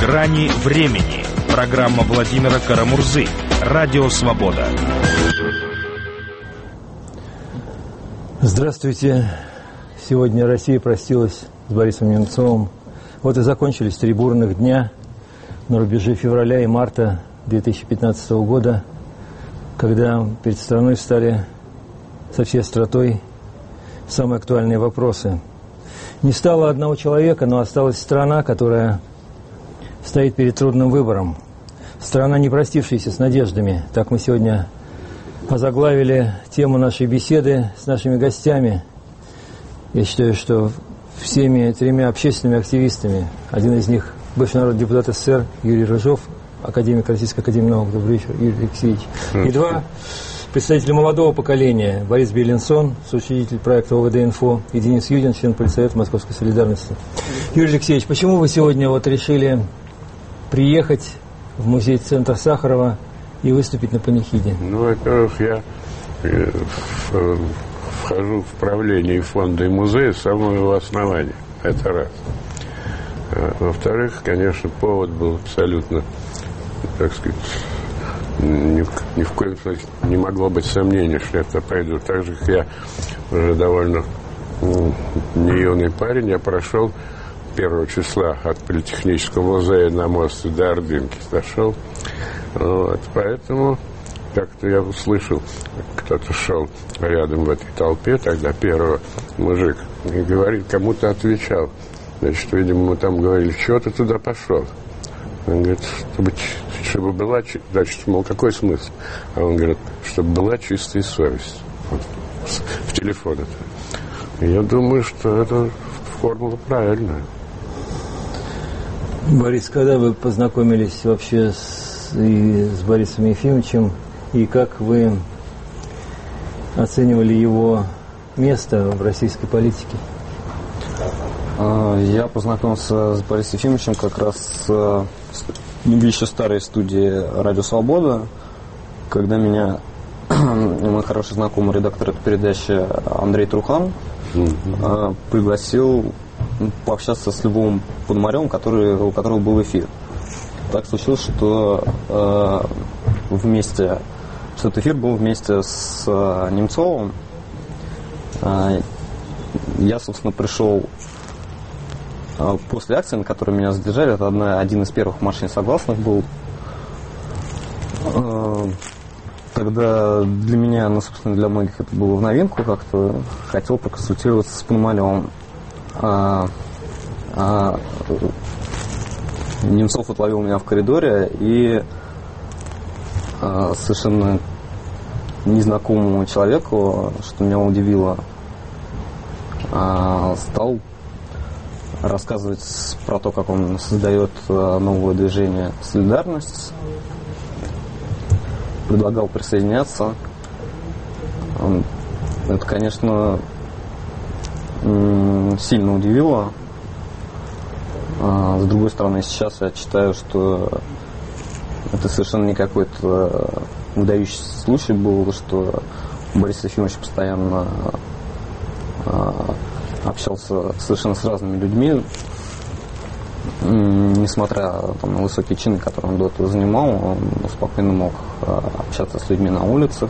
Грани времени. Программа Владимира Карамурзы. Радио Свобода. Здравствуйте. Сегодня Россия простилась с Борисом Немцовым. Вот и закончились 3 бурных дня на рубеже февраля и марта 2015 года, когда перед страной встали со всей остротой самые актуальные вопросы. Не стало одного человека, но осталась страна, которая стоит перед трудным выбором. Страна, не простившаяся с надеждами. Так мы сегодня озаглавили тему нашей беседы с нашими гостями. Я считаю, что всеми 3 общественными активистами, один из них бывший народный депутат СССР Юрий Рыжов, академик Российской академии наук. Добрый вечер, Юрий Алексеевич. И 2 представителя молодого поколения: Борис Беленсон, соучредитель проекта ОВД-Инфо, и Денис Юдин, член Политсовета Московской солидарности. Юрий Алексеевич, почему вы сегодня решили приехать в музей-центр Сахарова и выступить на панихиде? Во-первых, я вхожу в правление фонда и музея с самого его основания. Это раз. Во-вторых, конечно, повод был абсолютно, так сказать, ни в коем случае не могло быть сомнений, что я туда пойду. Так же, как я уже довольно не юный парень, я прошел 1 числа от Политехнического музея на мост до Ордынки дошел. Вот, поэтому как-то я услышал, кто-то шел рядом в этой толпе, тогда первого мужик, и говорит, кому-то отвечал. Значит, видимо, мы там говорили, чего ты туда пошел? Он говорит, чтобы была, значит, мол, какой смысл? А он говорит, чтобы была чистая совесть. Вот, в телефон это. И я думаю, что это формула правильная. Борис, когда вы познакомились вообще с Борисом Ефимовичем, и как вы оценивали его место в российской политике? Я познакомился с Борисом Ефимовичем как раз в еще старой студии «Радио Свобода», когда меня мой хороший знакомый редактор этой передачи Андрей Трухан пригласил пообщаться с Львом Пономаревым, у которого был эфир. Так случилось, что этот эфир был вместе с Немцовым. Я, собственно, пришел после акции, на которой меня задержали. Это один из первых марш несогласных был. Тогда для меня, собственно, для многих это было в новинку. Как-то хотел проконсультироваться с Пономаревым. Немцов отловил меня в коридоре и совершенно незнакомому человеку, что меня удивило, стал рассказывать про то, как он создает новое движение «Солидарность», предлагал присоединяться. Это, конечно, сильно удивило. С другой стороны, сейчас я считаю, что это совершенно не какой-то выдающийся случай был, что Борис Ефимович постоянно общался совершенно с разными людьми, несмотря на высокие чины, которые он до этого занимал, он спокойно мог общаться с людьми на улицах,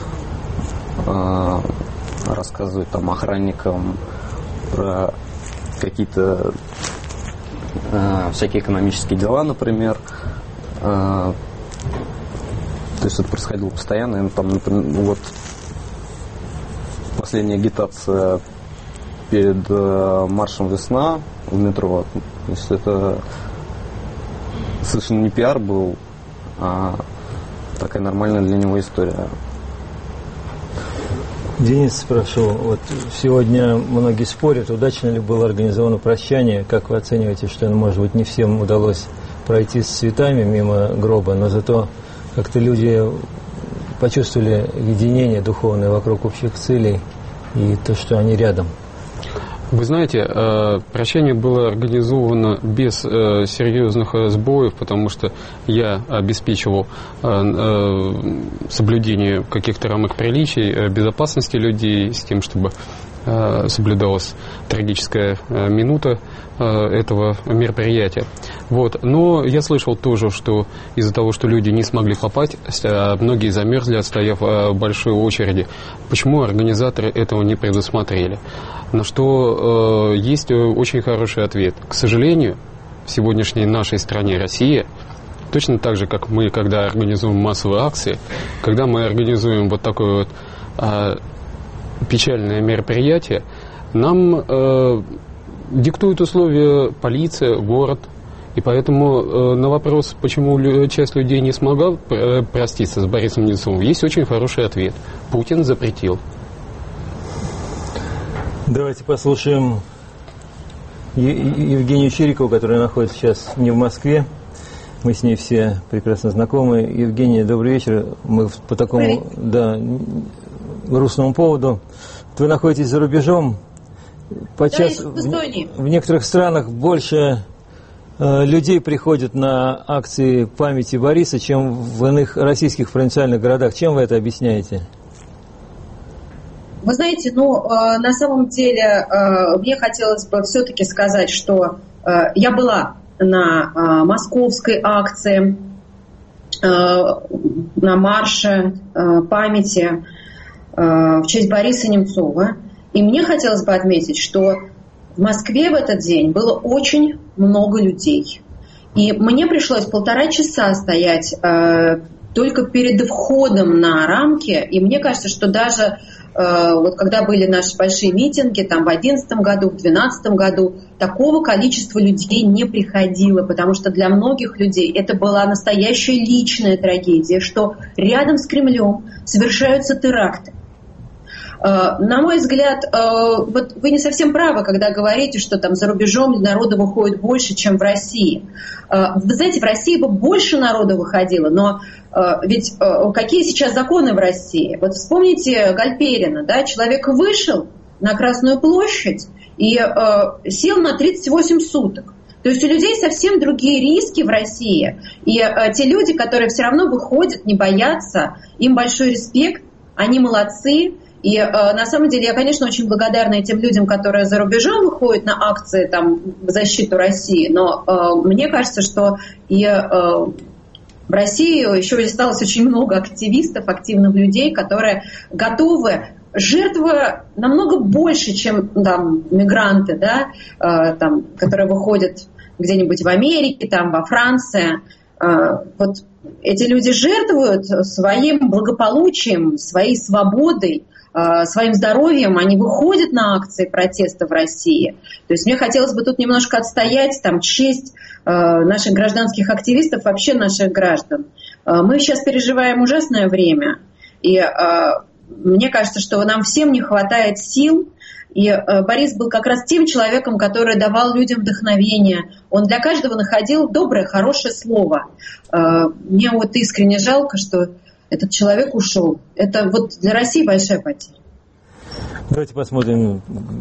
рассказывать охранникам про какие-то всякие экономические дела, например. То есть это происходило постоянно. Например, последняя агитация перед маршем «Весна» в метро. То есть это совершенно не пиар был, а такая нормальная для него история. Денис, прошу, сегодня многие спорят, удачно ли было организовано прощание. Как вы оцениваете, что, может быть, не всем удалось пройти с цветами мимо гроба, но зато как-то люди почувствовали единение духовное вокруг общих целей и то, что они рядом? Вы знаете, прощание было организовано без серьезных сбоев, потому что я обеспечивал соблюдение каких-то рамок приличий, безопасности людей, с тем, чтобы соблюдалась трагическая минута этого мероприятия. Вот. Но я слышал тоже, что из-за того, что люди не смогли попасть, многие замерзли, отстояв в большой очереди. Почему организаторы этого не предусмотрели? На что есть очень хороший ответ. К сожалению, в сегодняшней нашей стране Россия, точно так же, как мы, когда организуем массовые акции, когда мы организуем вот такое вот печальное мероприятие, нам диктуют условия полиция, город. И поэтому на вопрос, почему часть людей не смогла проститься с Борисом Немцовым, есть очень хороший ответ. Путин запретил. Давайте послушаем Евгению Чирикову, которая находится сейчас не в Москве. Мы с ней все прекрасно знакомы. Евгения, добрый вечер. Мы по такому грустному поводу. Вы находитесь за рубежом. Подчас в некоторых странах больше людей приходят на акции памяти Бориса, чем в иных российских провинциальных городах. Чем вы это объясняете? Вы знаете, на самом деле мне хотелось бы все-таки сказать, что я была на московской акции, на марше памяти в честь Бориса Немцова. И мне хотелось бы отметить, что в Москве в этот день было очень много людей. И мне пришлось 1,5 часа стоять только перед входом на рамки. И мне кажется, что даже вот когда были наши большие митинги, там в 2011 году, в 2012 году, такого количества людей не приходило, потому что для многих людей это была настоящая личная трагедия, что рядом с Кремлем совершаются теракты. На мой взгляд, вот вы не совсем правы, когда говорите, что там за рубежом народу выходит больше, чем в России. Вы знаете, в России бы больше народу выходило, но ведь какие сейчас законы в России? Вот вспомните Гальперина, да, человек вышел на Красную площадь и сел на 38 суток. То есть у людей совсем другие риски в России. И те люди, которые все равно выходят, не боятся, им большой респект, они молодцы. И на самом деле я, конечно, очень благодарна этим людям, которые за рубежом выходят на акции там, в защиту России, но мне кажется, что и в России еще осталось очень много активистов, активных людей, которые готовы, жертва намного больше, чем там, мигранты, да, там, которые выходят где-нибудь в Америке, там, во Франции. Вот эти люди жертвуют своим благополучием, своей свободой, своим здоровьем, они выходят на акции протеста в России. То есть мне хотелось бы тут немножко отстоять там, честь наших гражданских активистов, вообще наших граждан. Мы сейчас переживаем ужасное время, и мне кажется, что нам всем не хватает сил. И Борис был как раз тем человеком, который давал людям вдохновение. Он для каждого находил доброе, хорошее слово. Мне вот искренне жалко, что этот человек ушел. Это вот для России большая потеря. Давайте посмотрим,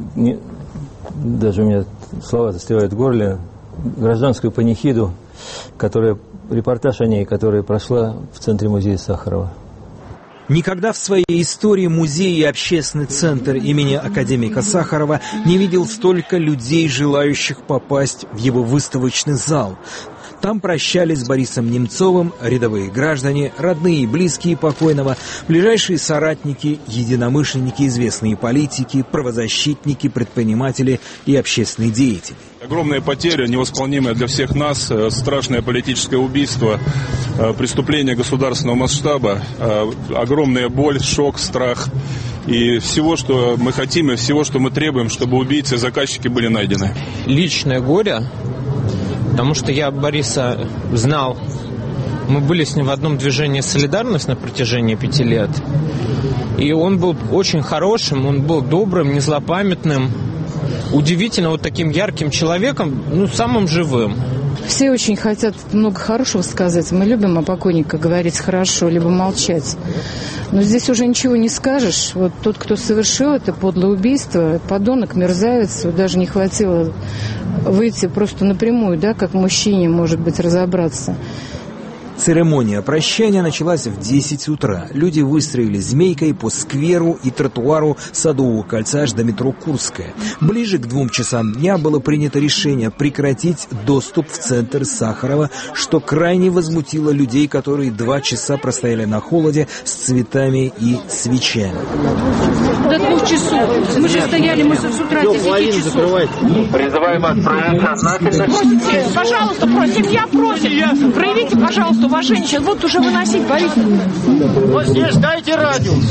даже у меня слова застревают в горле, гражданскую панихиду, репортаж о ней, которая прошла в центре музея Сахарова. Никогда в своей истории музей и общественный центр имени академика Сахарова не видел столько людей, желающих попасть в его выставочный зал. Там прощались с Борисом Немцовым рядовые граждане, родные и близкие покойного, ближайшие соратники, единомышленники, известные политики, правозащитники, предприниматели и общественные деятели. Огромная потеря, невосполнимая для всех нас, страшное политическое убийство, преступление государственного масштаба, огромная боль, шок, страх и всего, что мы хотим, и всего, что мы требуем, чтобы убийцы и заказчики были найдены. Личное горе, потому что я Бориса знал, мы были с ним в одном движении «Солидарность» на протяжении 5 лет, и он был очень хорошим, он был добрым, незлопамятным, удивительно вот таким ярким человеком, самым живым. Все очень хотят много хорошего сказать. Мы любим о покойнике говорить хорошо, либо молчать. Но здесь уже ничего не скажешь. Вот тот, кто совершил это подлое убийство, подонок, мерзавец, даже не хватило выйти просто напрямую, да, как мужчине, может быть, разобраться. Церемония прощания началась в 10 утра. Люди выстроились змейкой по скверу и тротуару Садового кольца аж до метро Курская. Ближе к 2 часам дня было принято решение прекратить доступ в центр Сахарова, что крайне возмутило людей, которые 2 часа простояли на холоде с цветами и свечами. До 2 часов. Мы же стояли, мы с утра 10 часов. Призываем вас проявить сознательность. Пожалуйста, семья просит. Проявите, пожалуйста, уважение. Сейчас будут уже выносить, Борис. Вот здесь дайте радиус.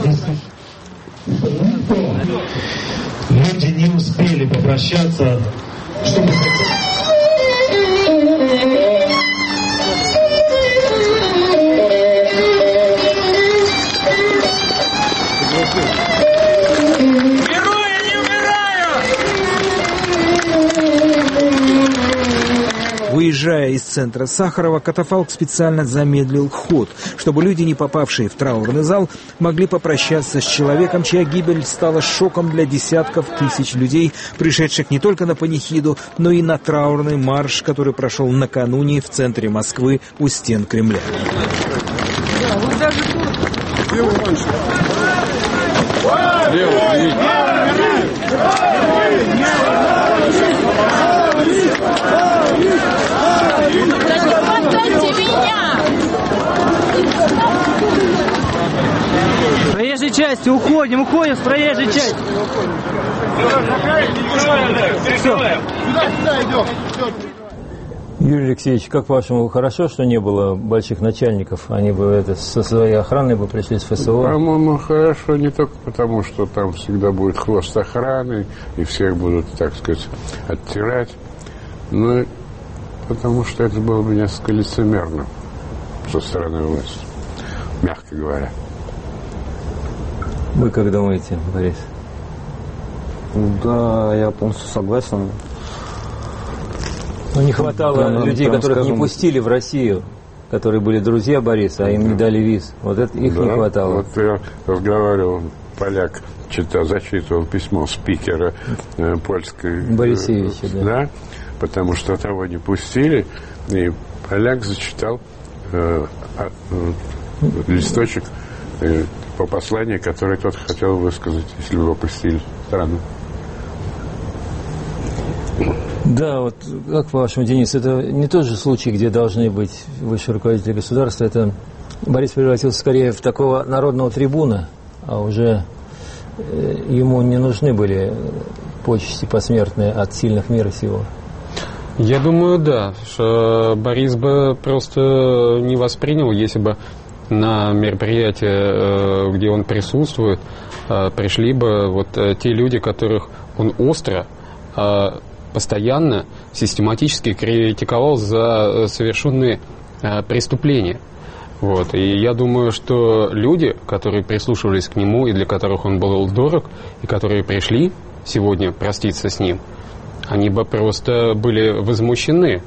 Люди не успели попрощаться, чтобы... Выезжая из центра Сахарова, катафалк специально замедлил ход, чтобы люди, не попавшие в траурный зал, могли попрощаться с человеком, чья гибель стала шоком для десятков тысяч людей, пришедших не только на панихиду, но и на траурный марш, который прошел накануне в центре Москвы у стен Кремля. С проезжей части уходим с проезжей части. Сюда идем. Юрий Алексеевич, как по-вашему, хорошо, что не было больших начальников? Они бы со своей охраной бы пришли с ФСО? По-моему, хорошо не только потому, что там всегда будет хвост охраны, и всех будут, так сказать, оттирать, но и потому что это было бы несколько лицемерно со стороны власти, мягко говоря. Вы как думаете, Борис? Да, я полностью согласен. Но не хватало людей, которых не пустили в Россию, которые были друзья Бориса, а им не дали виз. Вот это их не хватало. Вот я разговаривал, поляк зачитывал письмо спикера польской... Борисевича, да. Потому что того не пустили, и поляк зачитал листочек по посланию, которое тот хотел высказать, если бы его пустили в страну. Да, вот как по-вашему, Денис, это не тот же случай, где должны быть высшие руководители государства. Это Борис превратился скорее в такого народного трибуна, а уже ему не нужны были почести посмертные от сильных мира сего. Я думаю, да, что Борис бы просто не воспринял, если бы на мероприятие, где он присутствует, пришли бы вот те люди, которых он остро, постоянно, систематически критиковал за совершенные преступления. Вот. И я думаю, что люди, которые прислушивались к нему и для которых он был дорог, и которые пришли сегодня проститься с ним, они бы просто были возмущены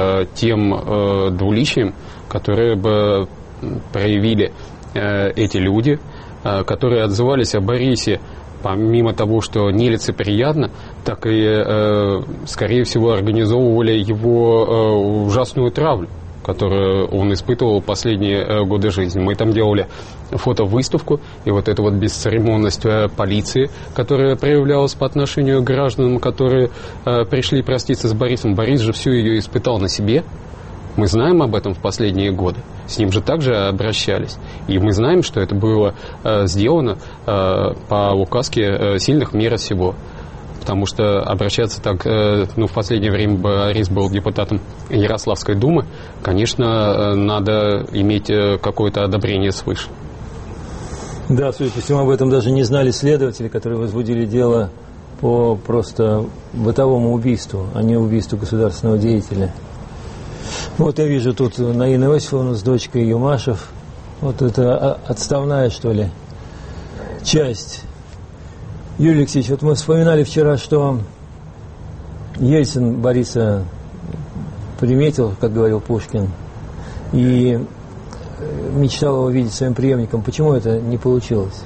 тем двуличием, которое бы проявили эти люди, которые отзывались о Борисе, помимо того, что нелицеприятно, так и, скорее всего, организовывали его ужасную травлю, которую он испытывал последние годы жизни. Мы там делали фотовыставку, и вот эта вот бесцеремонность полиции, которая проявлялась по отношению к гражданам, которые пришли проститься с Борисом. Борис же всю ее испытал на себе. Мы знаем об этом в последние годы. С ним же также обращались. И мы знаем, что это было сделано по указке сильных мира сего. Потому что обращаться так, в последнее время Борис был депутатом Ярославской думы, конечно, надо иметь какое-то одобрение свыше. Да, судя по всему, об этом даже не знали следователи, которые возбудили дело по просто бытовому убийству, а не убийству государственного деятеля. Вот я вижу тут Наину Иосифовну с дочкой Юмашев. Вот это отставная, что ли, часть. Юрий Алексеевич, вот мы вспоминали вчера, что Ельцин Бориса приметил, как говорил Пушкин, и мечтал его видеть своим преемником. Почему это не получилось?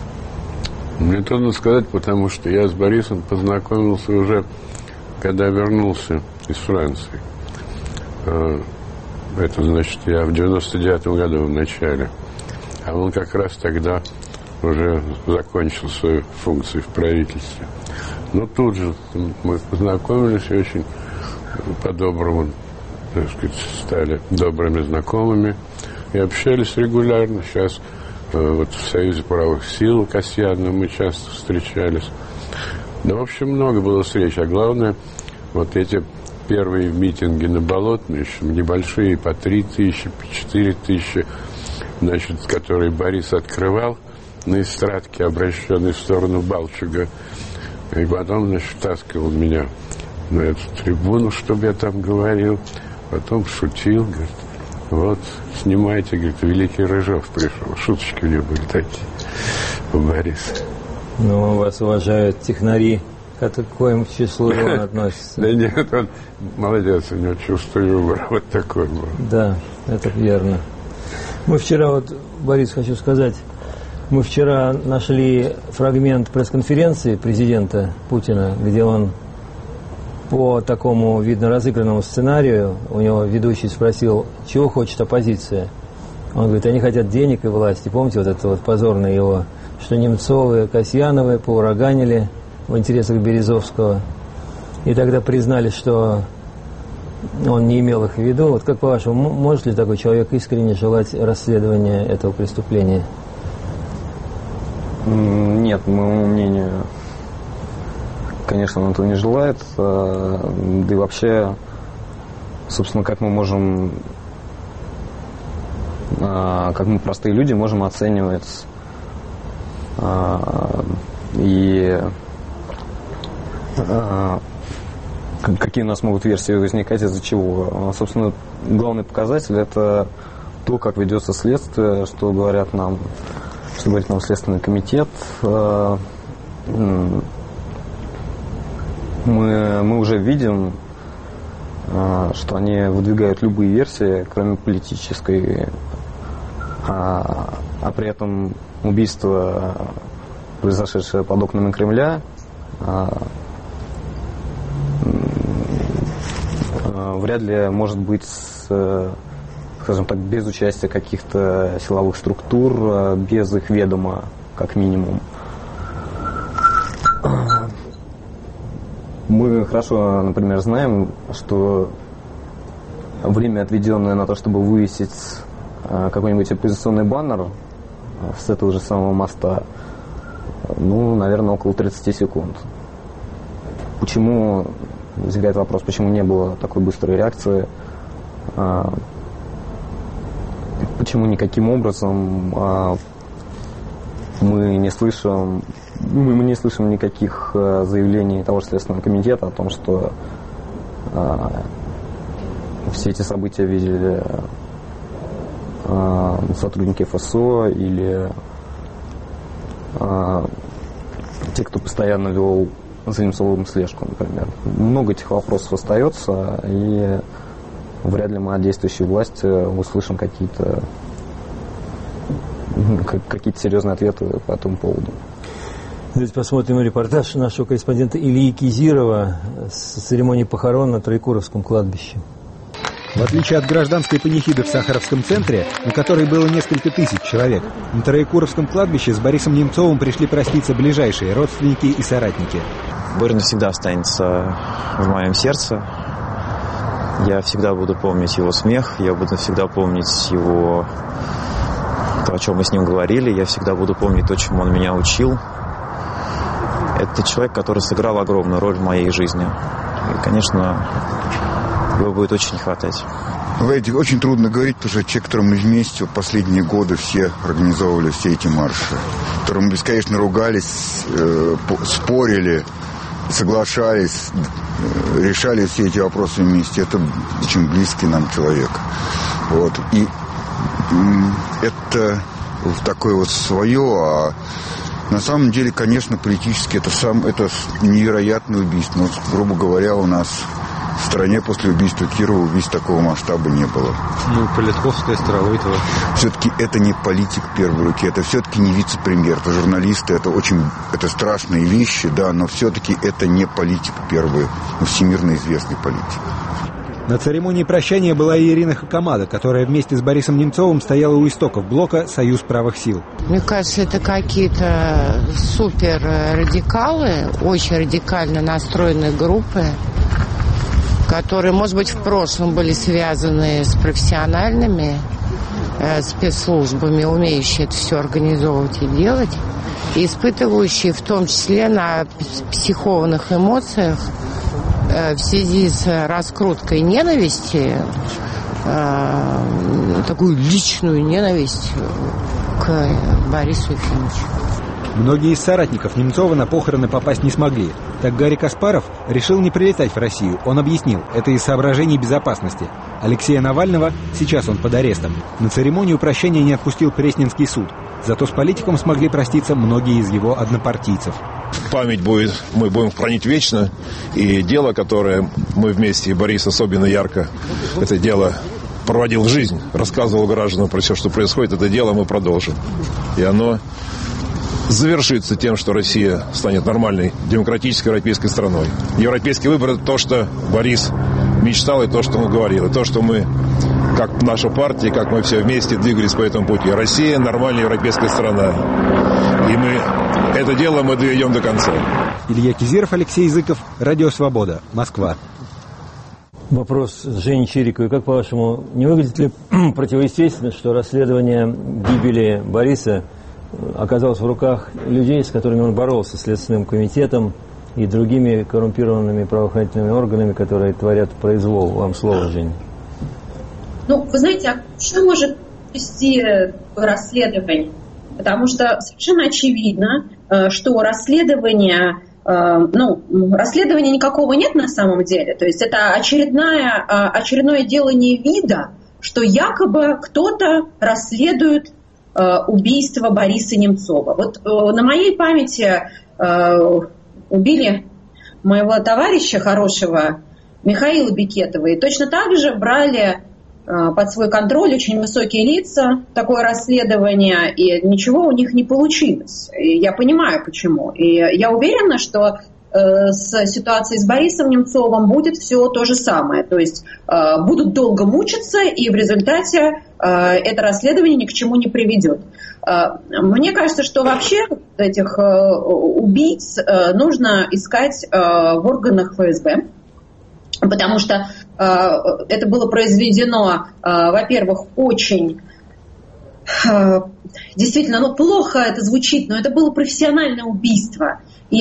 Мне трудно сказать, потому что я с Борисом познакомился уже, когда вернулся из Франции. Это значит, я в 99-м году в начале. А он как раз тогда уже закончил свою функцию в правительстве. Но тут же мы познакомились и очень по-доброму, так сказать, стали добрыми знакомыми и общались регулярно. Сейчас вот в Союзе правых сил Касьяновым мы часто встречались. Да, в общем, много было встреч. А главное, вот эти первые митинги на Болотной, еще небольшие, по 3000, по 4000, значит, которые Борис открывал на эстрадке, обращенной в сторону Балчуга. И потом, значит, втаскивал меня на эту трибуну, чтобы я там говорил. Потом шутил, говорит, вот, снимайте, говорит, Великий Рыжов пришел. Шуточки у него были такие у Бориса. Ну, вас уважают технари. К какому числу он относится? Да нет, он молодец, у него чувство юмора вот такое было. Да, это верно. Мы вчера, вот, Борис, хочу сказать, мы вчера нашли фрагмент пресс-конференции президента Путина, где он по такому, видно, разыгранному сценарию, у него ведущий спросил, чего хочет оппозиция. Он говорит, они хотят денег и власти. Помните вот это вот позорное его, что Немцовы и Касьяновы поураганили в интересах Березовского. И тогда признали, что он не имел их в виду. Вот как по-вашему, может ли такой человек искренне желать расследования этого преступления? Нет, по моему мнению, конечно, он этого не желает. Да и вообще, собственно, как мы можем, как мы, простые люди, можем оценивать и какие у нас могут версии возникать, из-за чего. Собственно, главный показатель – это то, как ведется следствие, что говорит нам Следственный комитет. Мы уже видим, что они выдвигают любые версии, кроме политической, а при этом убийство, произошедшее под окнами Кремля, вряд ли может быть, скажем так, без участия каких-то силовых структур, без их ведома, как минимум. Мы хорошо, например, знаем, что время, отведенное на то, чтобы вывесить какой-нибудь оппозиционный баннер с этого же самого моста, ну, наверное, около 30 секунд. Почему, возникает вопрос, почему не было такой быстрой реакции? Почему никаким образом мы не слышим никаких заявлений того же Следственного комитета о том, что все эти события видели сотрудники ФСО или те, кто постоянно вел за Немцовым слежку, например. Много этих вопросов остается, и вряд ли мы от действующей власти услышим какие-то серьезные ответы по этому поводу. Давайте посмотрим репортаж нашего корреспондента Ильи Кизирова с церемонии похорон на Троекуровском кладбище. В отличие от гражданской панихиды в Сахаровском центре, на которой было несколько тысяч человек, на Троекуровском кладбище с Борисом Немцовым пришли проститься ближайшие родственники и соратники. Боря навсегда останется в моем сердце. Я всегда буду помнить его смех, я буду всегда помнить его, то, о чем мы с ним говорили, я всегда буду помнить то, чему он меня учил. Это человек, который сыграл огромную роль в моей жизни. И, конечно, его будет очень не хватать. Вы знаете, очень трудно говорить, потому что человек, которым мы вместе вот последние годы все организовывали все эти марши, которым мы бесконечно ругались, спорили, соглашались, решали все эти вопросы вместе. Это очень близкий нам человек. Вот. И это такое вот свое, а на самом деле, конечно, политически это невероятное убийство. Вот, грубо говоря, у нас в стране после убийства Кирова убийств такого масштаба не было. Ну, Политковская, Старовойтова. Все-таки это не политик первой руки, это все-таки не вице-премьер, это журналисты, это страшные вещи, да, но все-таки это не политик первый, всемирно известный политик. На церемонии прощания была и Ирина Хакамада, которая вместе с Борисом Немцовым стояла у истоков блока «Союз правых сил». Мне кажется, это какие-то супер радикалы, очень радикально настроенные группы, которые, может быть, в прошлом были связаны с профессиональными спецслужбами, умеющие это все организовывать и делать, и испытывающие в том числе на психованных эмоциях в связи с раскруткой ненависти, такую личную ненависть к Борису Ефимовичу. Многие из соратников Немцова на похороны попасть не смогли. Так Гарри Каспаров решил не прилетать в Россию. Он объяснил, это из соображений безопасности. Алексея Навального, сейчас он под арестом, на церемонию прощания не отпустил Пресненский суд. Зато с политиком смогли проститься многие из его однопартийцев. Память мы будем хранить вечно. И дело, которое мы вместе, и Борис особенно ярко, это дело проводил в жизнь, рассказывал гражданам про все, что происходит, это дело мы продолжим. И оно завершится тем, что Россия станет нормальной, демократической европейской страной. Европейский выбор – это то, что Борис мечтал, и то, что он говорил, и то, что мы, как наша партия, как мы все вместе двигались по этому пути. Россия – нормальная европейская страна. И это дело мы доведем до конца. Илья Кизиров, Алексей Языков, Радио Свобода, Москва. Вопрос Жени Чириковой. Как, по-вашему, не выглядит ли противоестественно, что расследование гибели Бориса оказалось в руках людей, с которыми он боролся, Следственным комитетом и другими коррумпированными правоохранительными органами, которые творят произвол? Вам слово, Жень. Ну, вы знаете, а что может вести расследование? Потому что совершенно очевидно, что расследования никакого нет на самом деле. То есть это очередное делание вида, что якобы кто-то расследует убийство Бориса Немцова. Вот на моей памяти убили моего товарища хорошего Михаила Бекетова, и точно так же брали под свой контроль очень высокие лица такое расследование, и ничего у них не получилось. И я понимаю, почему. И я уверена, что с ситуацией с Борисом Немцовым будет все то же самое. То есть будут долго мучиться, и в результате это расследование ни к чему не приведет. Мне кажется, что вообще этих убийц нужно искать в органах ФСБ, потому что это было произведено, во-первых, очень действительно, плохо это звучит, но это было профессиональное убийство. И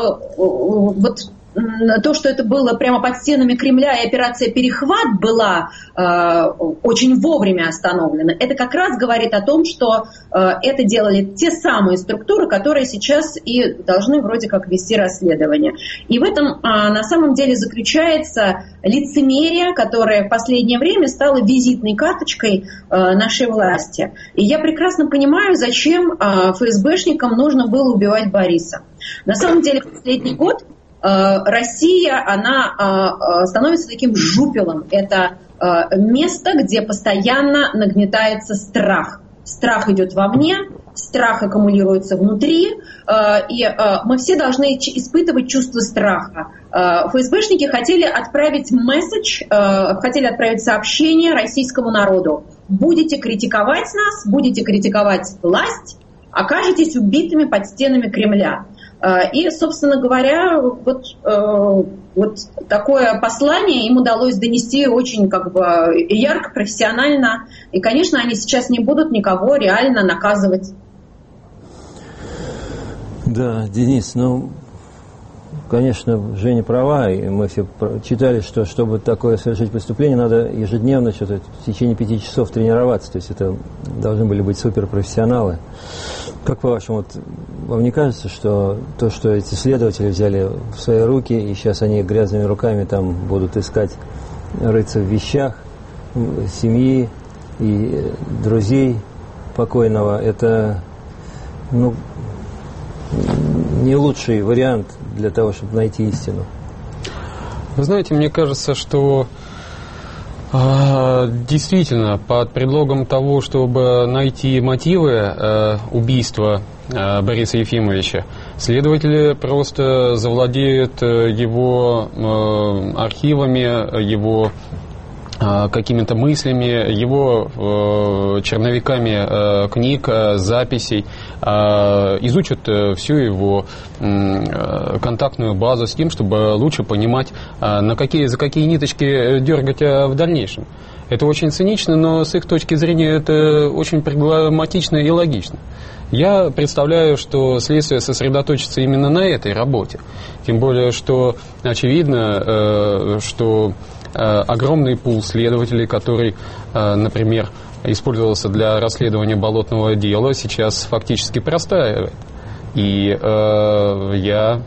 вот то, что это было прямо под стенами Кремля, и операция «Перехват» была очень вовремя остановлена, это как раз говорит о том, что это делали те самые структуры, которые сейчас и должны вроде как вести расследование. И в этом на самом деле заключается лицемерие, которое в последнее время стало визитной карточкой нашей власти. И я прекрасно понимаю, зачем ФСБшникам нужно было убивать Бориса. На самом деле в последний год Россия, она становится таким жупелом. Это место, где постоянно нагнетается страх. Страх идет вовне, страх аккумулируется внутри, и мы все должны испытывать чувство страха. ФСБшники хотели отправить месседж, хотели отправить сообщение российскому народу. Будете критиковать нас, будете критиковать власть, окажетесь убитыми под стенами Кремля. И, собственно говоря, вот такое послание им удалось донести очень ярко, профессионально. И, конечно, они сейчас не будут никого реально наказывать. Да, Денис, конечно, Женя права, и мы все читали, что чтобы такое совершить преступление, надо ежедневно в течение 5 часов тренироваться, то есть это должны были быть суперпрофессионалы. Как по-вашему, вам не кажется, что то, что эти следователи взяли в свои руки, и сейчас они грязными руками там будут искать, рыться в вещах семьи и друзей покойного, это не лучший вариант для того, чтобы найти истину? Вы знаете, мне кажется, что действительно, под предлогом того, чтобы найти мотивы убийства Бориса Ефимовича, следователи просто завладеют его архивами, его какими-то мыслями, его черновиками книг, записей, изучат всю его контактную базу с тем, чтобы лучше понимать, за какие ниточки дергать в дальнейшем. Это очень цинично, но с их точки зрения это очень прагматично и логично. Я представляю, что следствие сосредоточится именно на этой работе. Тем более, что очевидно, что огромный пул следователей, который, например, использовался для расследования болотного дела, сейчас фактически простаивает. И я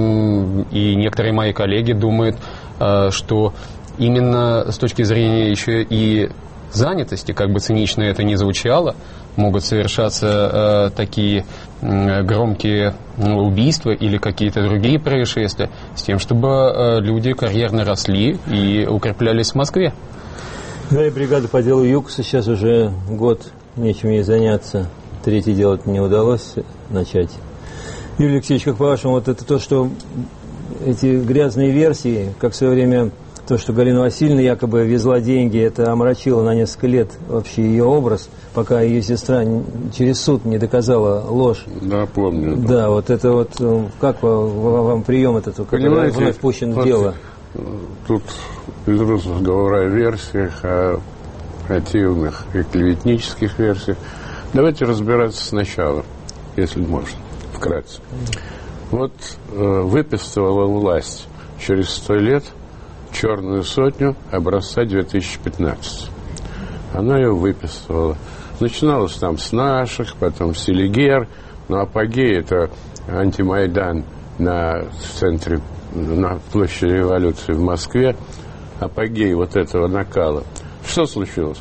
и некоторые мои коллеги думают, что именно с точки зрения еще и занятости, как бы цинично это ни звучало, могут совершаться такие громкие убийства или какие-то другие происшествия, с тем, чтобы люди карьерно росли и укреплялись в Москве. Да, и бригада по делу ЮК сейчас уже год, нечем ей заняться. Третье дело не удалось начать. Юрий Алексеевич, как по-вашему, вот это то, что эти грязные версии, как в свое время то, что Галина Васильевна якобы везла деньги, это омрачило на несколько лет вообще ее образ, пока ее сестра через суд не доказала ложь. Да, помню. Да, вот это вот, как вам прием этот, который вновь пущен в дело? Тут ведут разговоры о версиях, о противных и клеветнических версиях. Давайте разбираться сначала, если можно, вкратце. Вот выписывала власть через 100 лет черную сотню образца 2015. Она ее выписывала. Начиналось там с наших, потом Селигер, но апогей — это антимайдан на центре, на площади Революции в Москве. Апогей вот этого накала. Что случилось?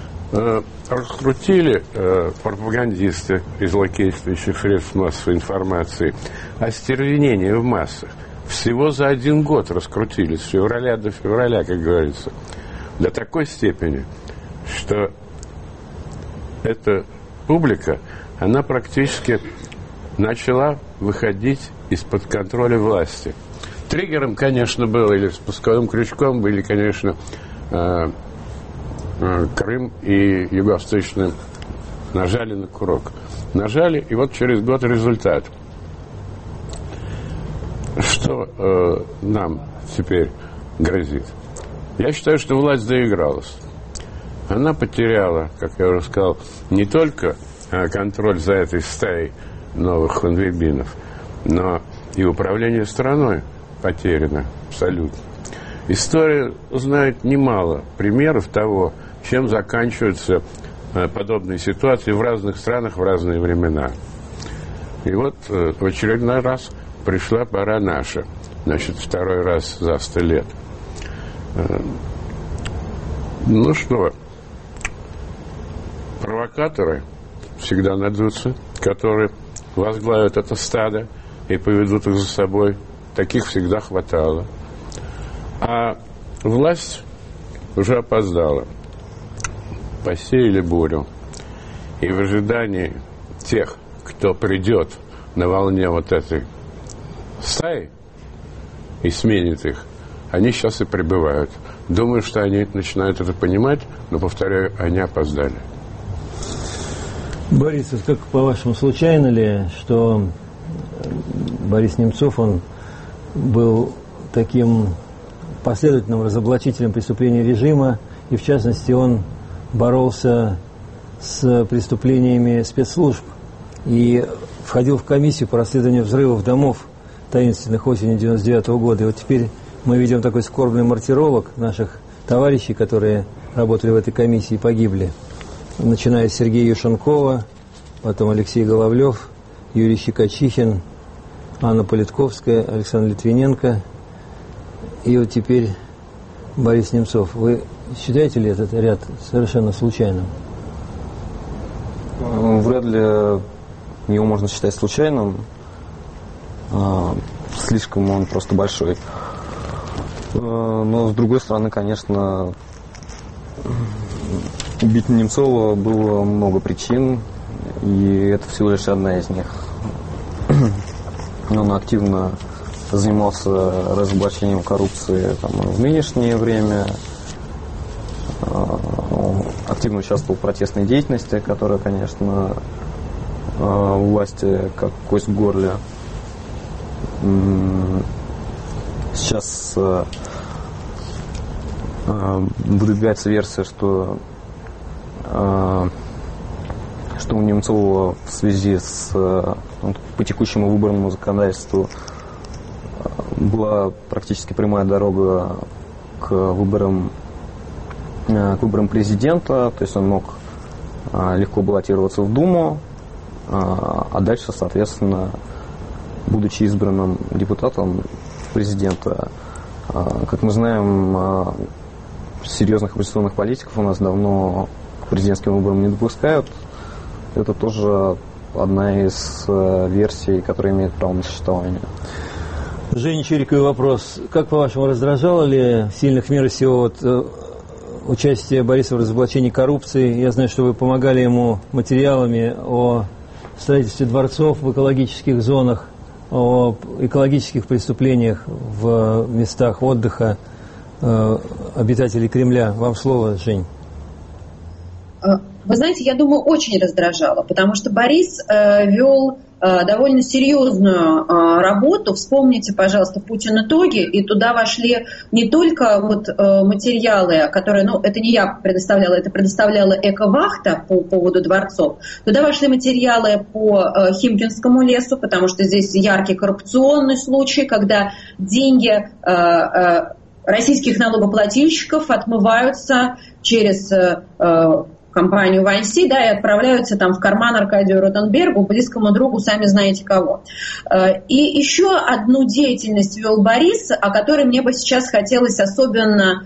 Раскрутили пропагандисты из лакействующих средств массовой информации остервенение в массах. Всего за 1 год раскрутили, с февраля до февраля, как говорится, до такой степени, что эта публика, она практически начала выходить из-под контроля власти. Триггером, конечно, было, или спусковым крючком были, конечно, Крым и Юго-Восточный. Нажали на курок. Нажали, и вот через год результат. Что нам теперь грозит? Я считаю, что власть доигралась. Она потеряла, как я уже сказал, не только контроль за этой стаей новых хунвейбинов, но и управление страной потеряно абсолютно. История знает немало примеров того, чем заканчиваются подобные ситуации в разных странах в разные времена. И вот в очередной раз пришла пора наша. Значит, 2-й раз за 100 лет. Ну что, провокаторы всегда найдутся, которые возглавят это стадо и поведут их за собой. Таких всегда хватало. А власть уже опоздала. Посеяли бурю. И в ожидании тех, кто придет на волне вот этой стаи и сменит их, они сейчас и прибывают. Думаю, что они начинают это понимать, но, повторяю, они опоздали. Борис, как по-вашему, случайно ли, что Борис Немцов, он был таким последовательным разоблачителем преступлений режима, и, в частности, он боролся с преступлениями спецслужб и входил в комиссию по расследованию взрывов домов таинственных осенью 1999 года. И вот теперь мы ведем такой скорбный мартиролог наших товарищей, которые работали в этой комиссии и погибли. Начиная с Сергея Юшенкова, потом Алексей Головлев, Юрий Щекочихин, Анна Политковская, Александр Литвиненко и вот теперь Борис Немцов. Вы считаете ли этот ряд совершенно случайным? Вряд ли его можно считать случайным. Слишком он просто большой. Но, с другой стороны, конечно, убить Немцова было много причин, и это всего лишь одна из них. Он активно занимался разоблачением коррупции там, в нынешнее время. Он активно участвовал в протестной деятельности, которая, конечно, власти как кость в горле. Сейчас выдвигается версия, что у Немцова в связи с по текущему выборному законодательству была практически прямая дорога к выборам президента, то есть он мог легко баллотироваться в Думу, а дальше, соответственно, будучи избранным депутатом президента, как мы знаем, серьезных оппозиционных политиков у нас давно к президентским выборам не допускают. Это тоже одна из версий, которая имеет право на существование. Женя Чириковой вопрос. Как, по-вашему, раздражало ли сильных мира сего участие Бориса в разоблачении коррупции? Я знаю, что вы помогали ему материалами о строительстве дворцов в экологических зонах, о экологических преступлениях в местах отдыха обитателей Кремля. Вам слово, Жень. Вы знаете, я думаю, очень раздражало, потому что Борис вел довольно серьезную работу. Вспомните, пожалуйста, «Путин. Итоги», и туда вошли не только материалы, которые, это не я предоставляла, это предоставляла Эко-Вахта по поводу дворцов. Туда вошли материалы по Химкинскому лесу, потому что здесь яркий коррупционный случай, когда деньги российских налогоплательщиков отмываются через компанию Ванси, и отправляются там в карман Аркадию Ротенбергу, близкому другу, сами знаете кого. И еще одну деятельность вел Борис, о которой мне бы сейчас хотелось особенно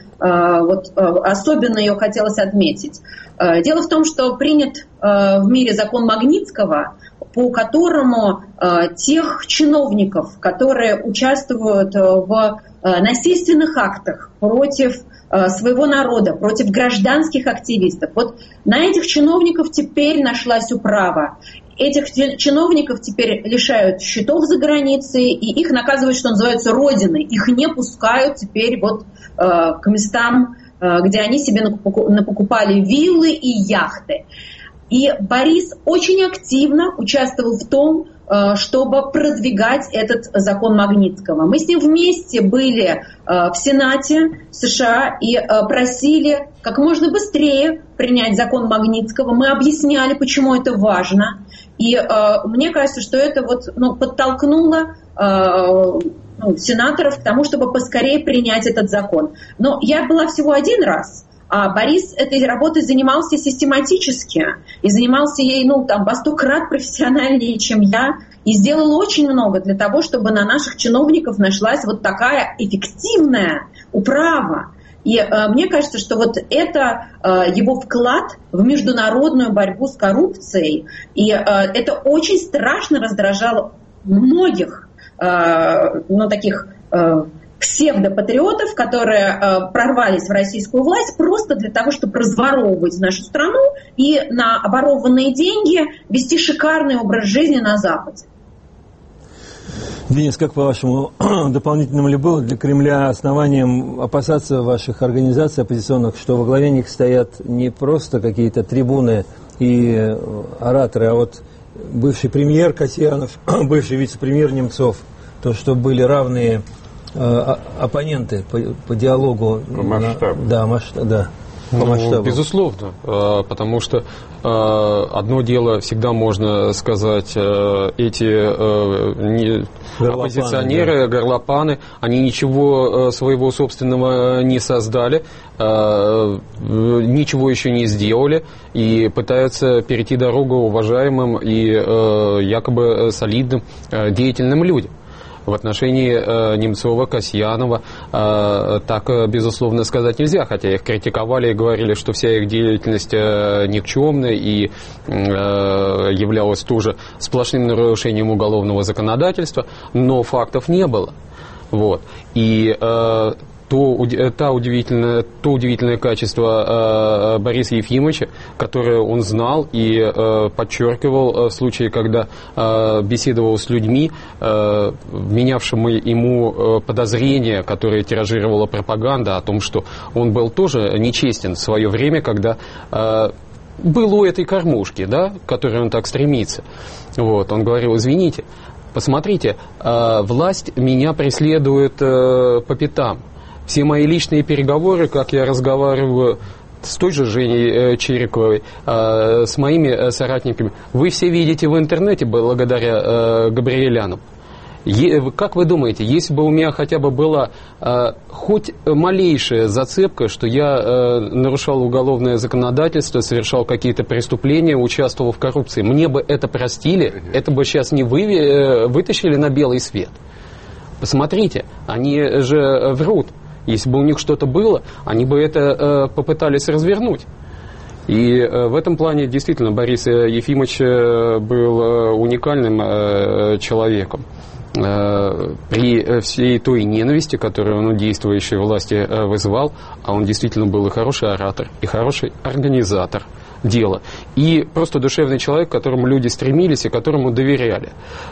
ее хотелось отметить. Дело в том, что принят в мире закон Магнитского, по которому тех чиновников, которые участвуют в насильственных актах против своего народа, против гражданских активистов. Вот на этих чиновников теперь нашлась управа. Этих чиновников теперь лишают счетов за границей, и их наказывают, что называется, родиной. Их не пускают теперь к местам, где они себе напокупали виллы и яхты. И Борис очень активно участвовал в том, чтобы продвигать этот закон Магнитского. Мы с ним вместе были в Сенате США и просили как можно быстрее принять закон Магнитского. Мы объясняли, почему это важно. И мне кажется, что это подтолкнуло сенаторов к тому, чтобы поскорее принять этот закон. Но я была всего один раз. А Борис этой работой занимался систематически и занимался ей, во 100 крат профессиональнее, чем я, и сделал очень много для того, чтобы на наших чиновников нашлась такая эффективная управа. И мне кажется, что это его вклад в международную борьбу с коррупцией, и это очень страшно раздражало многих таких псевдопатриотов, которые прорвались в российскую власть просто для того, чтобы разворовывать нашу страну и на оборованные деньги вести шикарный образ жизни на Западе. Денис, как по-вашему, дополнительным ли было для Кремля основанием опасаться ваших организаций оппозиционных, что во главе них стоят не просто какие-то трибуны и ораторы, а бывший премьер Касьянов, бывший вице-премьер Немцов, то, что были равные оппоненты по диалогу. По масштабу. По масштабу. Безусловно, потому что одно дело, всегда можно сказать, эти оппозиционеры, горлопаны, они ничего своего собственного не создали, ничего еще не сделали и пытаются перейти дорогу уважаемым и якобы солидным, деятельным людям. В отношении Немцова, Касьянова так, безусловно, сказать нельзя, хотя их критиковали и говорили, что вся их деятельность никчемная и являлась тоже сплошным нарушением уголовного законодательства, но фактов не было. И то, то удивительное качество Бориса Ефимовича, которое он знал и подчеркивал в случае, когда беседовал с людьми, менявшими ему подозрения, которые тиражировала пропаганда о том, что он был тоже нечестен в свое время, когда был у этой кормушки, да, к которой он так стремится. Вот, он говорил: извините, посмотрите, власть меня преследует по пятам. Все мои личные переговоры, как я разговариваю с той же Женей Чириковой, с моими соратниками, вы все видите в интернете благодаря Габриэляну. Как вы думаете, если бы у меня хотя бы была хоть малейшая зацепка, что я нарушал уголовное законодательство, совершал какие-то преступления, участвовал в коррупции, мне бы это простили, это бы сейчас не вытащили на белый свет? Посмотрите, они же врут. Если бы у них что-то было, они бы это попытались развернуть. И в этом плане действительно Борис Ефимович был уникальным человеком. При всей той ненависти, которую он у действующей власти вызывал, а он действительно был и хороший оратор, и хороший организатор дела, и просто душевный человек, к которому люди стремились и которому доверяли.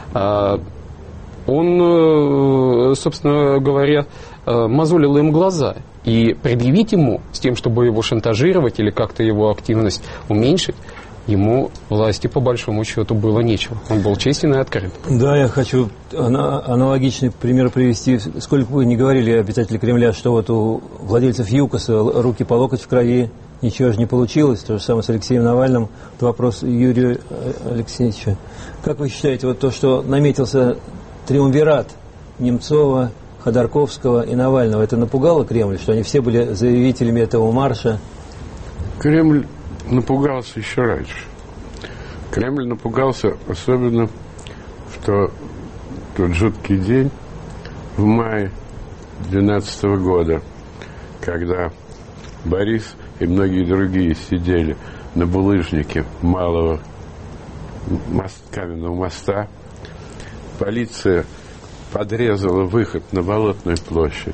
Он, собственно говоря, мозолил им глаза. И предъявить ему с тем, чтобы его шантажировать или как-то его активность уменьшить, ему власти по большому счету было нечего. Он был честен и открыт. Да, я хочу аналогичный пример привести. Сколько вы не говорили, обитатели Кремля, что вот у владельцев ЮКОСа руки по локоть в крови, ничего же не получилось. То же самое с Алексеем Навальным. Вопрос Юрию Алексеевичу. Как вы считаете, вот то, что наметился триумвират Немцова, Ходорковского и Навального, это напугало Кремль, что они все были заявителями этого марша? Кремль напугался еще раньше. Кремль напугался особенно в тот жуткий день в мае 2012 года, когда Борис и многие другие сидели на булыжнике малого каменного моста. Полиция подрезала выход на Болотную площадь.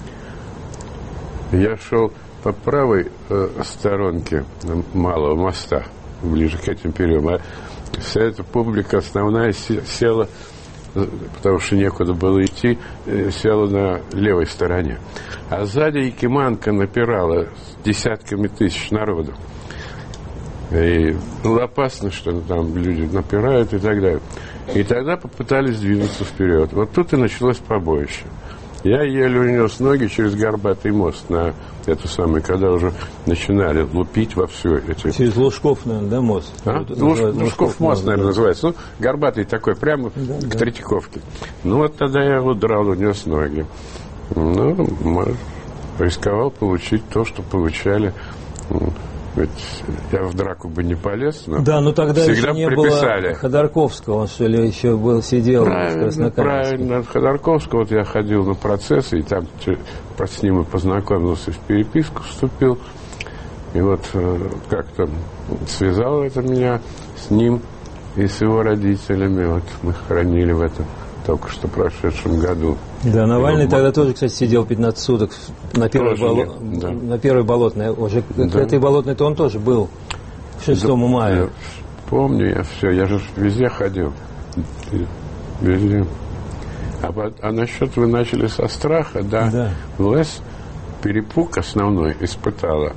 Я шел по правой сторонке малого моста, ближе к этим периодам. А вся эта публика основная села, потому что некуда было идти, села на левой стороне. А сзади Якиманка напирала с десятками тысяч народу. И было опасно, что там люди напирают и так далее. И тогда попытались двинуться вперед. Вот тут и началось побоище. Я еле унес ноги через Горбатый мост на эту самую, когда уже начинали лупить во все эти... Через Лужков, наверное, да, мост? Лужков мост, наверное, называется. Ну, Горбатый такой, прямо к Третьяковке. Ну, вот тогда я удрал, унес ноги. Ну, рисковал получить то, что получали... Ведь я в драку бы не полез, но да, но тогда всегда еще не приписали. Было Ходорковского, он что ли еще был, сидел в Краснокаменске. Правильно, от Ходорковского вот я ходил на процессы, и там с ним и познакомился, в переписку вступил. И вот как-то связало это меня с ним и с его родителями. Вот мы хранили в этом только что прошедшем году. Да, Навальный тогда тоже, кстати, сидел 15 суток на первой, на первой Болотной. Уже к этой Болотной-то он тоже был 6 мая. Я помню, я же везде ходил. Везде. А насчет вы начали со страха, да. Власть перепуг основной испытала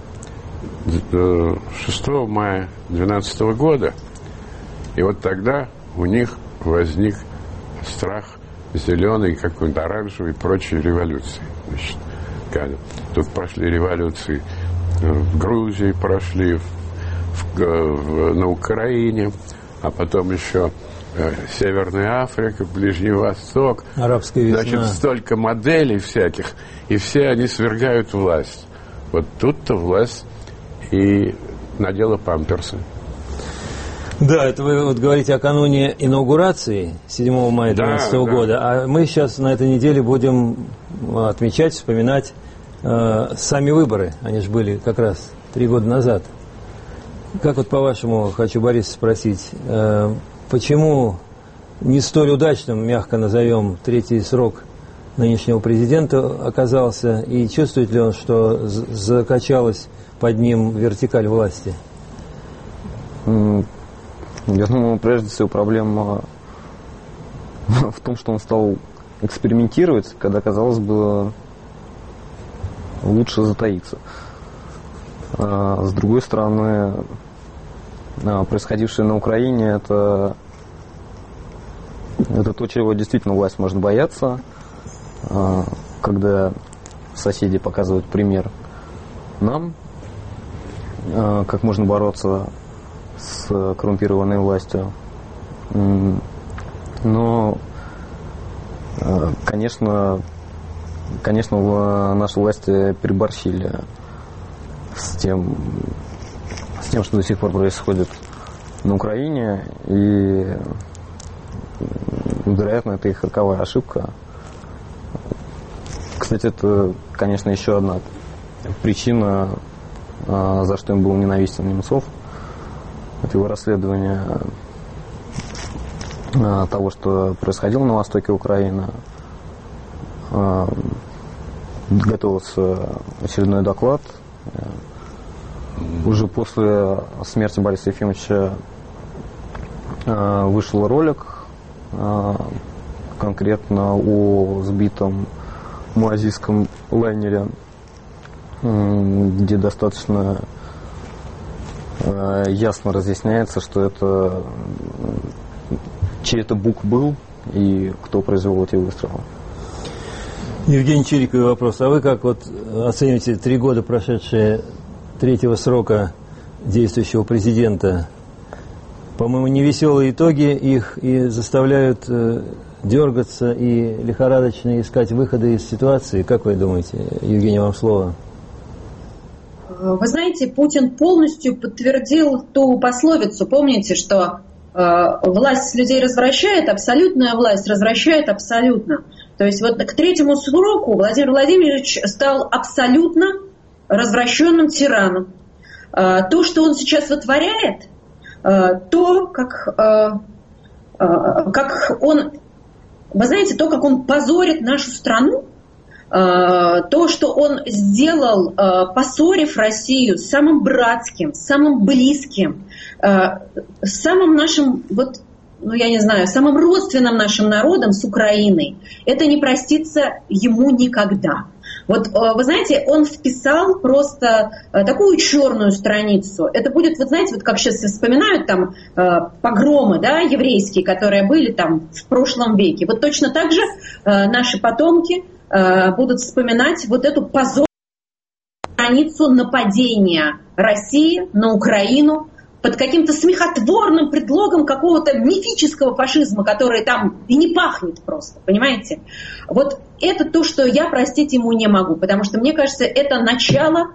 6 мая 2012 года. И вот тогда у них возник страх зеленый, какой-то оранжевый и прочие революции. Значит, тут прошли революции в Грузии, прошли на Украине, а потом еще Северная Африка, Ближний Восток. Арабская весна. Значит, столько моделей всяких, и все они свергают власть. Вот тут-то власть и надела памперсы. Да, это вы вот говорите о кануне инаугурации 7 мая 2012 года, а мы сейчас на этой неделе будем отмечать, вспоминать сами выборы. Они же были как раз 3 года назад. Как вот по-вашему, хочу Бориса спросить, почему не столь удачным, мягко назовем, третий срок нынешнего президента оказался, и чувствует ли он, что закачалась под ним вертикаль власти? Я думаю, прежде всего проблема в том, что он стал экспериментировать, когда, казалось бы, лучше затаиться. С другой стороны, происходившее на Украине – это то, чего действительно власть может бояться, когда соседи показывают пример нам, как можно бороться с коррумпированной властью. Но, конечно, наши власти переборщили с тем, что до сих пор происходит на Украине, и, вероятно, это их роковая ошибка. Кстати, это, конечно, еще одна причина, за что им был ненавистен Немцов. Это его расследование того, что происходило на востоке Украины. Готовился очередной доклад. Уже после смерти Бориса Ефимовича вышел ролик конкретно о сбитом малазийском лайнере, где достаточно ясно разъясняется, что это чей это бук был и кто произвел эти выстрелы. Евгений Чириковый вопрос. А вы как вот оцениваете 3 года, прошедшие третьего срока действующего президента? По-моему, невеселые итоги их и заставляют дергаться и лихорадочно искать выходы из ситуации. Как вы думаете? Евгений, вам слово. Вы знаете, Путин полностью подтвердил ту пословицу. Помните, что власть с людей развращает, абсолютная власть развращает абсолютно. То есть вот к третьему сроку Владимир Владимирович стал абсолютно развращенным тираном. То, что он сейчас вытворяет, то, как он, вы знаете, то, как он позорит нашу страну, то, что он сделал, поссорив Россию с самым братским, самым близким, самым нашим, вот, ну я не знаю, самым родственным нашим народом, с Украиной, это не простится ему никогда. Вот, вы знаете, он вписал просто такую черную страницу. Это будет, вот знаете, вот как сейчас вспоминают там погромы, да, еврейские, которые были там в прошлом веке. Вот точно так же наши потомки будут вспоминать вот эту позорную страницу нападения России на Украину под каким-то смехотворным предлогом какого-то мифического фашизма, который там и не пахнет просто, понимаете? Вот это то, что я простить ему не могу, потому что, мне кажется, это начало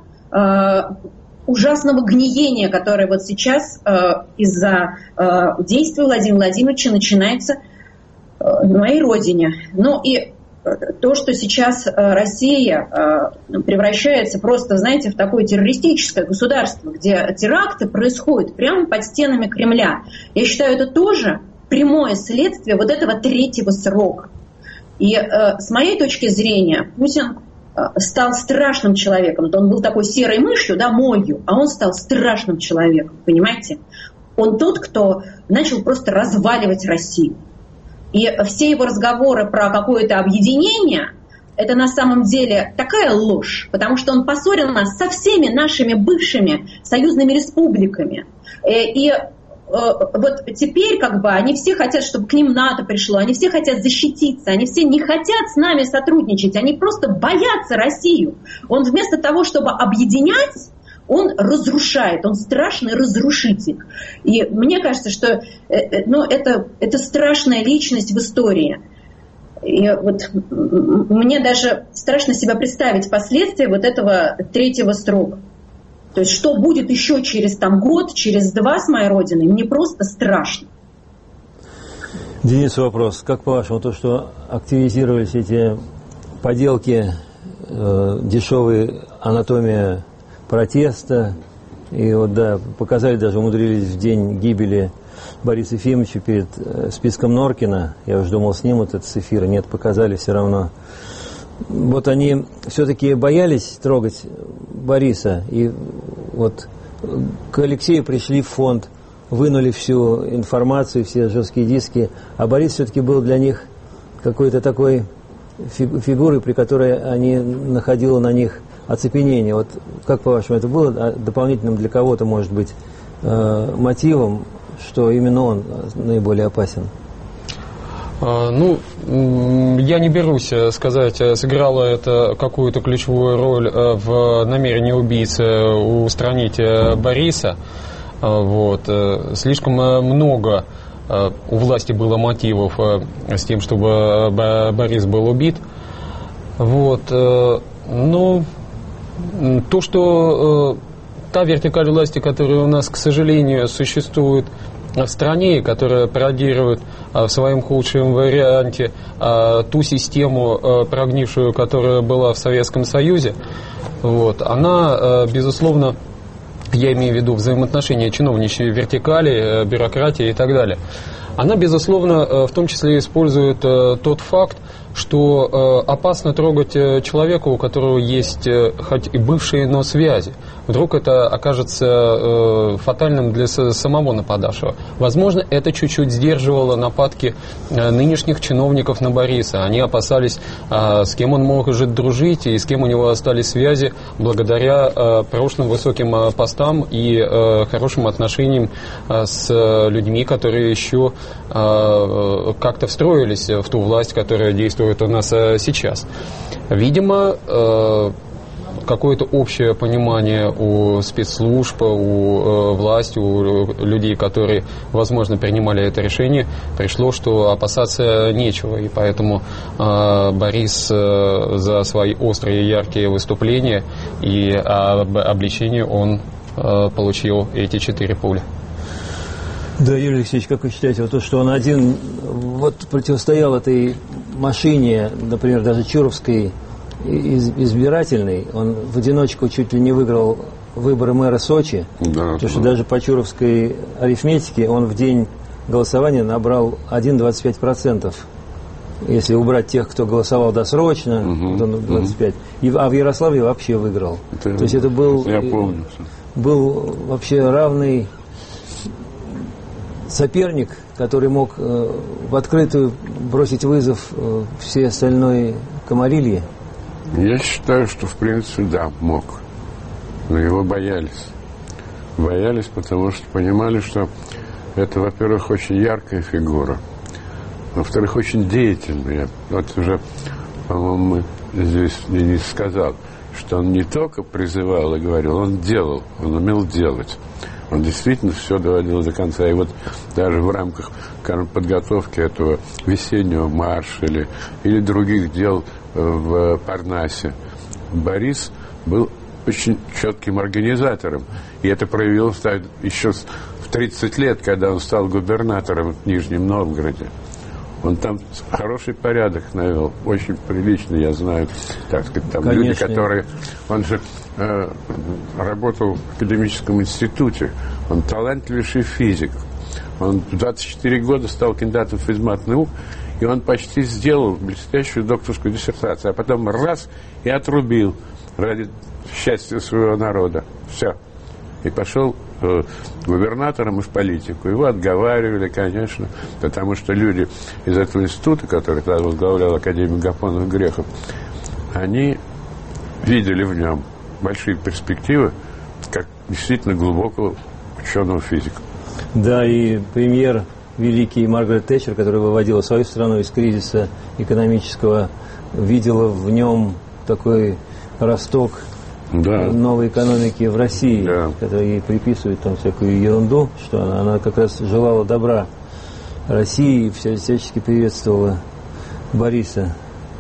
ужасного гниения, которое вот сейчас из-за действий Владимира Владимировича начинается на моей родине. Ну и то, что сейчас Россия превращается просто, знаете, в такое террористическое государство, где теракты происходят прямо под стенами Кремля. Я считаю, это тоже прямое следствие вот этого третьего срока. И с моей точки зрения, Путин стал страшным человеком. Он был такой серой мышью, да, молью, а он стал страшным человеком, понимаете? Он тот, кто начал просто разваливать Россию. И все его разговоры про какое-то объединение, это на самом деле такая ложь, потому что он поссорил нас со всеми нашими бывшими союзными республиками. И вот теперь как бы они все хотят, чтобы к ним НАТО пришло, они все хотят защититься, они все не хотят с нами сотрудничать, они просто боятся Россию. Он вместо того, чтобы объединять, он разрушает, он страшный разрушитель. И мне кажется, что это страшная личность в истории. И вот мне даже страшно себе представить последствия вот этого третьего срока. То есть что будет еще через там, год, через 2 с моей родиной, мне просто страшно. Денис, вопрос. Как по-вашему, то, что активизировались эти поделки, дешевые анатомия протеста, и вот, да, показали, даже умудрились в день гибели Борису Ефимовичу перед списком Норкина. Я уже думал, снимут этот с эфира. Нет, показали все равно. Вот они все-таки боялись трогать Бориса. И вот к Алексею пришли в фонд, вынули всю информацию, все жесткие диски. А Борис все-таки был для них какой-то такой фигурой, при которой они находило на них оцепенение. Вот как, по-вашему, это было дополнительным для кого-то, может быть, мотивом, что именно он наиболее опасен? Ну, я не берусь сказать, сыграло это какую-то ключевую роль в намерении убийцы устранить Бориса. Вот. Слишком много у власти было мотивов с тем, чтобы Борис был убит. Вот. Но то, что та вертикаль власти, которая у нас, к сожалению, существует в стране, которая пародирует в своем худшем варианте ту систему прогнившую, которая была в Советском Союзе, вот, она, безусловно, я имею в виду взаимоотношения чиновничьей вертикали, бюрократии и так далее, она, безусловно, в том числе использует тот факт, что опасно трогать человека, у которого есть хоть и бывшие, но связи. Вдруг это окажется фатальным для самого нападавшего. Возможно, это чуть-чуть сдерживало нападки нынешних чиновников на Бориса. Они опасались, с кем он может дружить и с кем у него остались связи благодаря прошлым высоким постам и хорошим отношениям с людьми, которые еще как-то встроились в ту власть, которая действует у нас сейчас. Видимо, какое-то общее понимание у спецслужб, у власти, у людей, которые, возможно, принимали это решение, пришло, что опасаться нечего. И поэтому Борис за свои острые, яркие выступления и обличение он получил эти 4 пули. Да, Юрий Алексеевич, как вы считаете, вот то, что он один вот противостоял этой машине, например, даже Чуровской избирательной, он в одиночку чуть ли не выиграл выборы мэра Сочи, да, потому что даже по чуровской арифметике он в день голосования набрал 1,25%. Если убрать тех, кто голосовал досрочно, 25%. А в Ярославле вообще выиграл. То есть это был, я помню, был вообще равный соперник, который мог в открытую бросить вызов всей остальной комарилье. Я считаю, что в принципе да, мог. Но его боялись. Боялись, потому что понимали, что это, во-первых, очень яркая фигура. Во-вторых, очень деятельная. Вот уже, по-моему, здесь Денис сказал, что он не только призывал и говорил, он делал, он умел делать. Он действительно все доводил до конца. И вот даже в рамках подготовки этого весеннего марша или других дел в Парнасе Борис был очень четким организатором. И это проявилось еще в 30 лет, когда он стал губернатором в Нижнем Новгороде. Он там хороший порядок навел, очень прилично, я знаю, так сказать, там конечно. Люди, которые... Он же работал в академическом институте, он талантливейший физик. Он в 24 года стал кандидатом физмат-наук, и он почти сделал блестящую докторскую диссертацию, а потом раз и отрубил ради счастья своего народа. Все. И пошел губернатором и в политику. Его отговаривали, конечно, потому что люди из этого института, который тогда возглавлял академик Гапонов Грехов, они видели в нем большие перспективы, как действительно глубокого ученого физика. Да, и премьер великий Маргарет Тэтчер, которая выводила свою страну из кризиса экономического, видела в нем такой росток новой экономики в России, которая ей приписывает там всякую ерунду, что она как раз желала добра России и всячески приветствовала Бориса.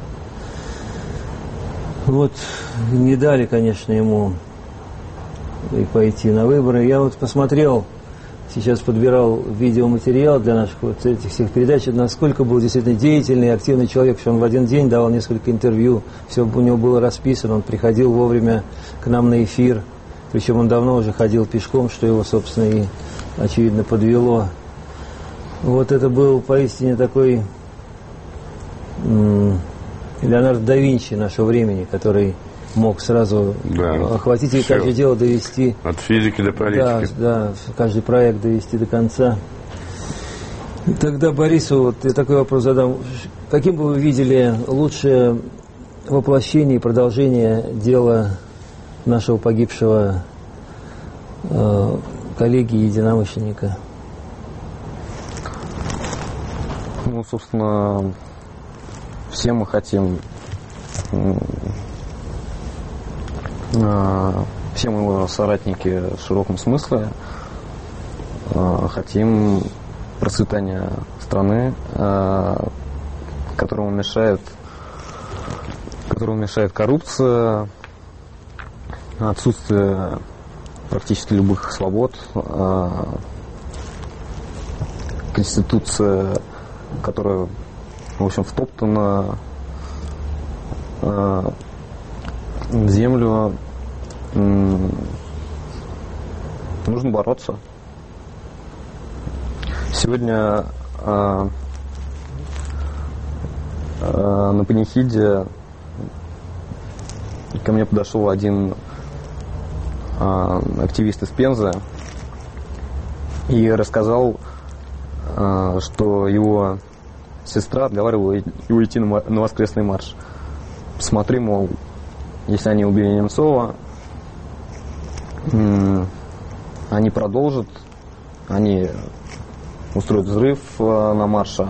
Вот не дали, конечно, ему и пойти на выборы. Я вот посмотрел, сейчас подбирал видеоматериал для наших вот этих всех передач, насколько был действительно деятельный и активный человек, что он в один день давал несколько интервью, все у него было расписано, он приходил вовремя к нам на эфир, причем он давно уже ходил пешком, что его, собственно, и очевидно подвело. Вот это был поистине такой Леонардо да Винчи нашего времени, который мог сразу охватить и каждое дело довести. От физики до политики. Да, каждый проект довести до конца. Тогда Борису, вот я такой вопрос задам. Каким бы вы видели лучшее воплощение и продолжение дела нашего погибшего коллеги и единомышленника? Ну, собственно, все мы хотим, все мы его соратники в широком смысле, хотим процветания страны, которому мешает коррупция, отсутствие практически любых свобод, конституция, которая, в общем, втоптана в землю. Нужно бороться. Сегодня на панихиде ко мне подошел один активист из Пензы и рассказал, что его сестра отговаривала его идти на воскресный марш. Смотри, мол, если они убили Немцова, они продолжат, они устроят взрыв на марше.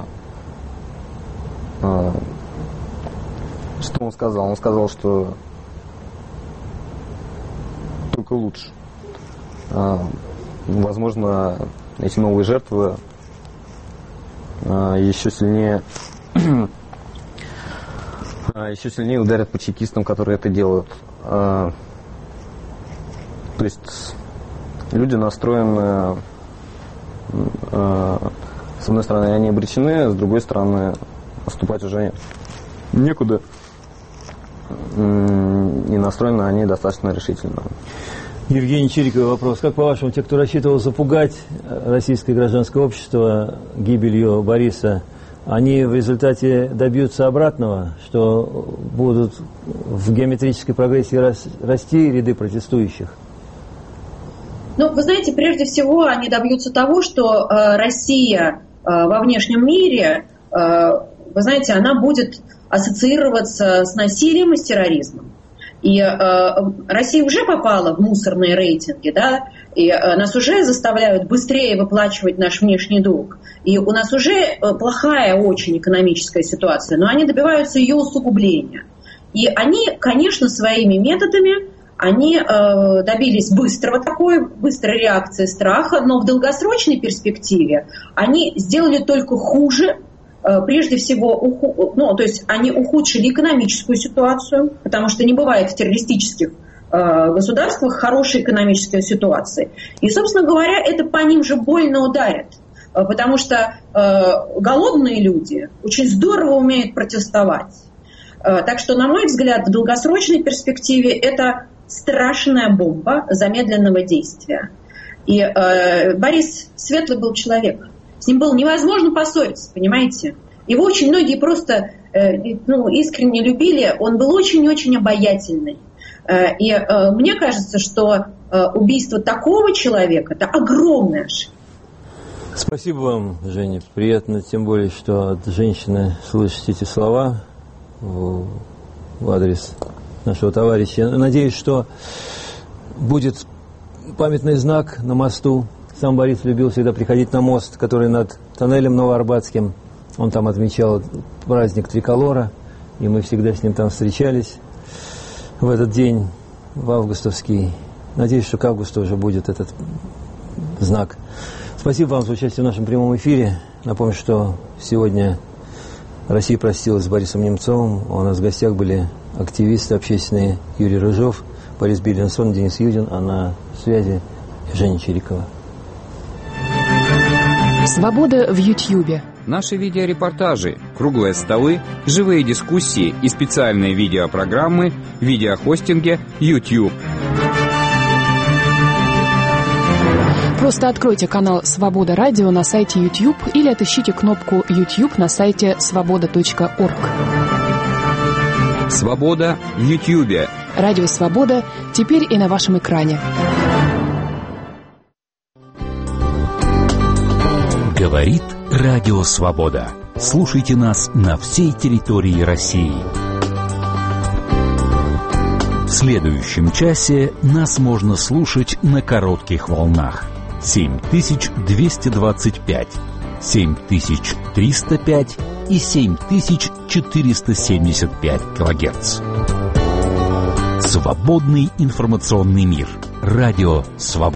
Что он сказал? Он сказал, что только лучше. Возможно, эти новые жертвы еще сильнее ударят по чекистам, которые это делают. То есть люди настроены, с одной стороны, они обречены, с другой стороны, отступать уже некуда. И настроены они достаточно решительно. Евгений Чириков, вопрос. Как по-вашему, те, кто рассчитывал запугать российское гражданское общество гибелью Бориса, они в результате добьются обратного, что будут в геометрической прогрессии расти ряды протестующих? Ну, вы знаете, прежде всего они добьются того, что Россия во внешнем мире, вы знаете, она будет ассоциироваться с насилием и с терроризмом. И Россия уже попала в мусорные рейтинги, да, и нас уже заставляют быстрее выплачивать наш внешний долг. И у нас уже плохая очень экономическая ситуация, но они добиваются ее усугубления. И они, конечно, своими методами, они добились быстрой реакции страха, но в долгосрочной перспективе они сделали только хуже. Прежде всего, то есть они ухудшили экономическую ситуацию, потому что не бывает в террористических государствах хорошей экономической ситуации. И, собственно говоря, это по ним же больно ударит, потому что голодные люди очень здорово умеют протестовать. Так что, на мой взгляд, в долгосрочной перспективе это страшная бомба замедленного действия. И Борис светлый был человек. С ним было невозможно поссориться, понимаете? Его очень многие просто искренне любили. Он был очень-очень обаятельный. И мне кажется, что убийство такого человека – это огромная ошибка. Спасибо вам, Женя. Приятно, тем более, что от женщины слышать эти слова в адрес нашего товарища. Я надеюсь, что будет памятный знак на мосту. Сам Борис любил всегда приходить на мост, который над тоннелем Новоарбатским. Он там отмечал праздник Триколора, и мы всегда с ним там встречались в этот день, в августовский. Надеюсь, что к августу уже будет этот знак. Спасибо вам за участие в нашем прямом эфире. Напомню, что сегодня Россия простилась с Борисом Немцовым. У нас в гостях были активисты общественные Юрий Рыжов, Борис Биллинсон, Денис Юдин, а на связи Женя Чирикова. Свобода в Ютьюбе. Наши видеорепортажи, круглые столы, живые дискуссии и специальные видеопрограммы в видеохостинге YouTube. Просто откройте канал «Свобода радио» на сайте YouTube или отыщите кнопку YouTube на сайте svoboda.org. «Свобода» в YouTube. Радио «Свобода» теперь и на вашем экране. Говорит Радио Свобода. Слушайте нас на всей территории России. В следующем часе нас можно слушать на коротких волнах. 7225, 7305 и 7475 килогерц. Свободный информационный мир. Радио Свобода.